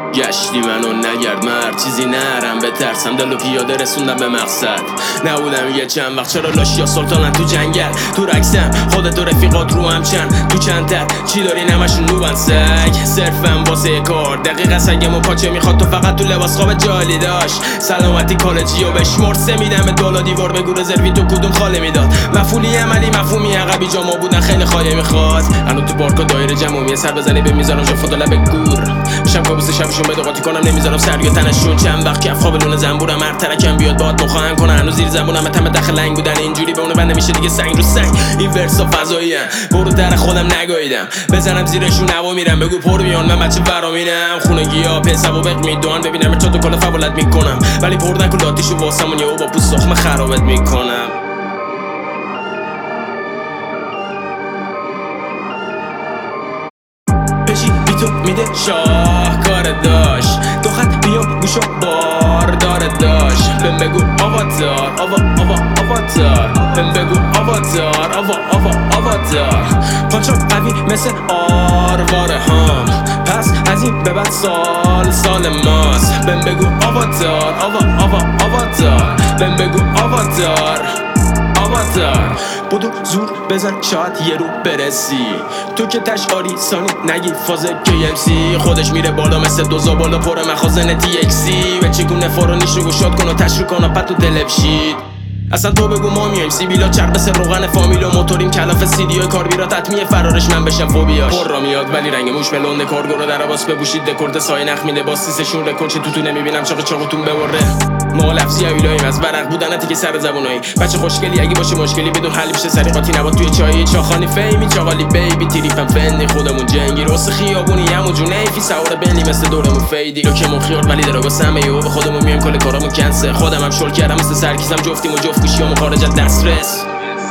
گشتی منو نگرد مرد چیزی نرم بترسم دل و پیاده رسوندم به مقصد نبودم یه چند وقت چرا لاشیا سلطانن تو جنگل تو رکسم خودت و رفیقات رو هم چند تو چند تر چی داری نمشون نوبن سگ صرفم واسه کار دقیقه سگم و پاچه میخواد تو فقط تو لباس خواب جالی داشت سلامتی کالجی و بشمرد سه میدم به دولا دیوار بگو رزروی تو کدوم خاله میداد مفعولی عملی مفهومی عقبی جاما بودن خیلی خاله میخواد الان تو پارک و دایره جمعی سر بزنی به میذارم جا فوت لب گور میشم کابوس شبشون بده قاطی کنم نمیذارم سر یا تنشون چند وقت کف خواب لونه زنبورم هر ترکم بیاد باهات مخواهم کنه هنوز زیر زبونم تم داخل لنگ بودن اینجوری به اون بند نمیشه دیگه سنگ رو سنگ این ورسا فضاییم برو در خودم نگاییدم بزنم زیرشون هوا میرم بگو پر میان من بچه فرامینم خونگی‌ها پسوابق میدون ببینم چطور تو کلا فولت میکنم ولی پر نکن لاتیشو واسمون یهو با پوست سخم خرابت میکنم بشی بی تو میده شاهکار داشت دو خط بیام گوشو باردار داشت بهم بگو آواتار آواتار بهم بگو آواتار آواتار پانچو قوی مثل آرواره هام پس از این به بعد سال ماست بهم بگو آواتار آواتار بهم بگو آواتار بودو زور بزن شاید یه رو برسی تو که تشعاری سانی نگی فاز KMC خودش میره بالا مثل دوزا بالا پر مخازن TXC و چگونه فارانیش رو گشاد کن و تشریح کن و پد تو دلبشید اصلا تو بگو ما میایم سیبیلا چرب مثل روغن فامیل و موتوریم کلاف سیدیای کاربیرات حتمیه فرارش من بشم فوبیاش پر را میاد ولی رنگ موش بلونده کارگو رو در عباس بپوشید دکورد سایه نخ میده باز سیسشون رکورد چه تو نمیبینم چاقتون ببره ما لفظی اویلاییم از ورق بودنتی که سر زبونایی بچه خوشگلی اگه باشه مشکلی بدون حل میشه سریقاتی نبات توی چای چاخانی فیمی چاقالی بیبی تریفم فندی خودمون جنگی راست خیابونی همون جونه فی سوار بنلی مثل دورمون فیدی لوکمون خیار ولی دراگا سمه یهو به خودمون میایم کل کارامون کنسه خودم هم شل کردم مثل سرکیزم جفتیم و جفت گوشیامون خارج از دسترس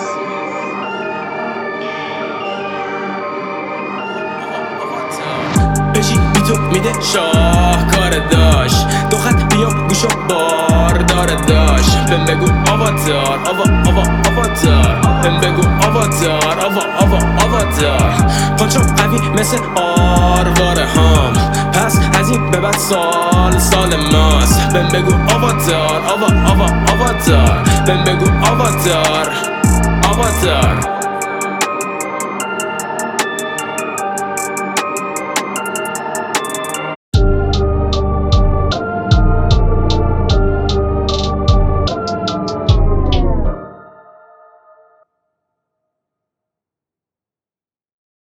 بشی بی تو میده شاهکار داشت دو خط بیام گوشو باردار داشت بهم بگو آواتار بهم بگو آواتار آواتار پانچو قوی مثل آرواره هام پس از این به بعد سال ماست بهم بگو آواتار آواتار بهم بگو آواتار